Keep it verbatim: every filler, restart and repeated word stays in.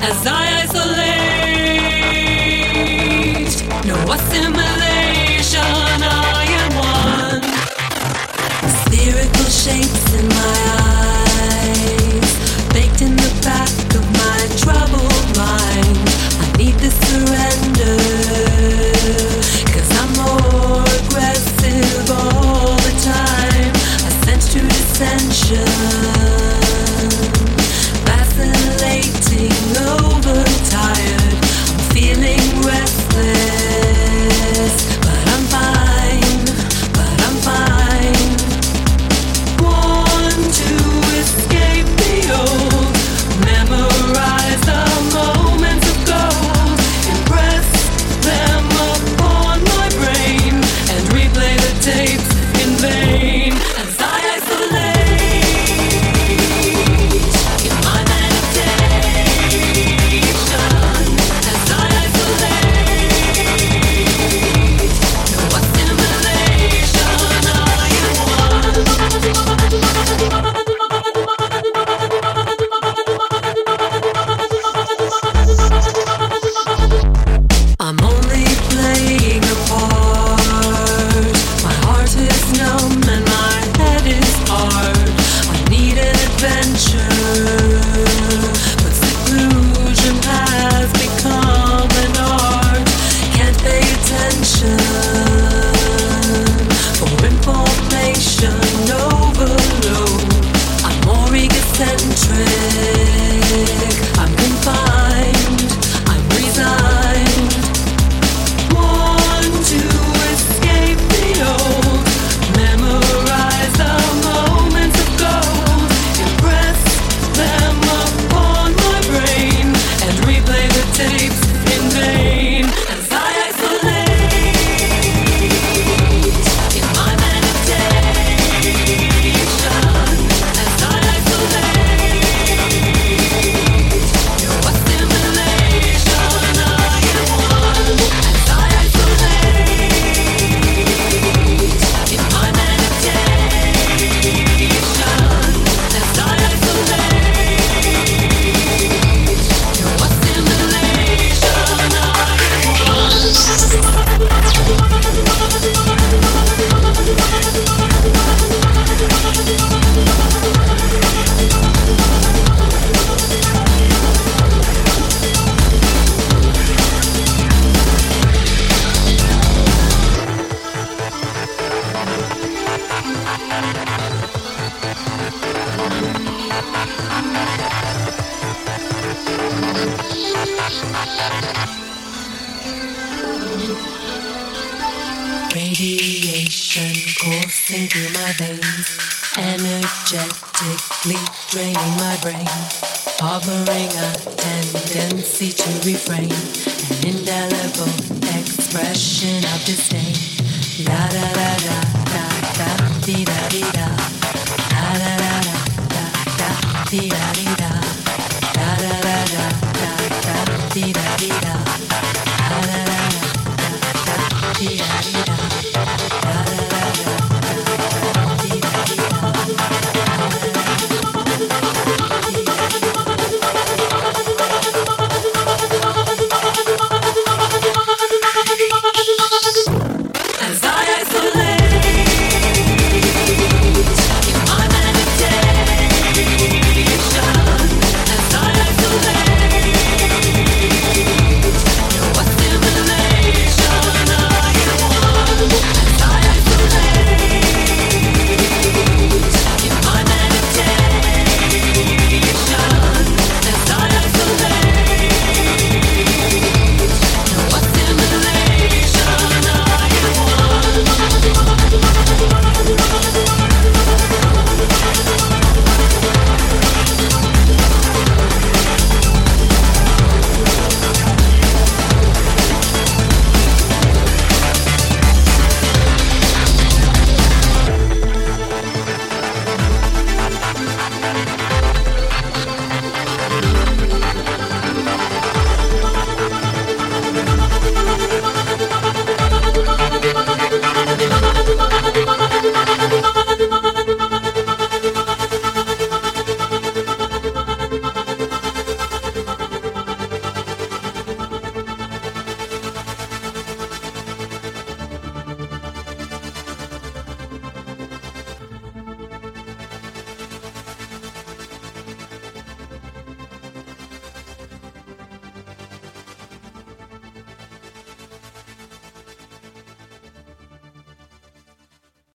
as I isolate. No assimilation, I am one. Spherical shapes in my eyes, baked in the back of my troubled mind. I need the surrender, cause I'm more aggressive all the time. I sense true dissension, vacillating, overtired. I'm feeling restless, but I'm fine, but I'm fine. Want to escape the old, memorize the moments of gold, impress them upon my brain, and replay the tapes in vain as I isolate in my meditation. As I isolate, no assimilation, I am one. I'm only playing a part. My heart is numb and my head is hard. I need an adventure, but seclusion has become an art. Can't pay attention for information overload. I'm more egocentric. I'm confined. I'm resigned. Want to escape the old, memorize the moments of gold, impress them upon my brain, and replay the tapes in vain as I isolate in my meditation. As I isolate, no assimilation, I am one. As I isolate in my meditation. As I isolate, no assimilation, I Radiation coursing through my veins, energetically draining my brain, harboring a tendency to refrain, an indelible expression of disdain. La da da da da da dee da dee da, la da da da da da dee da dee da.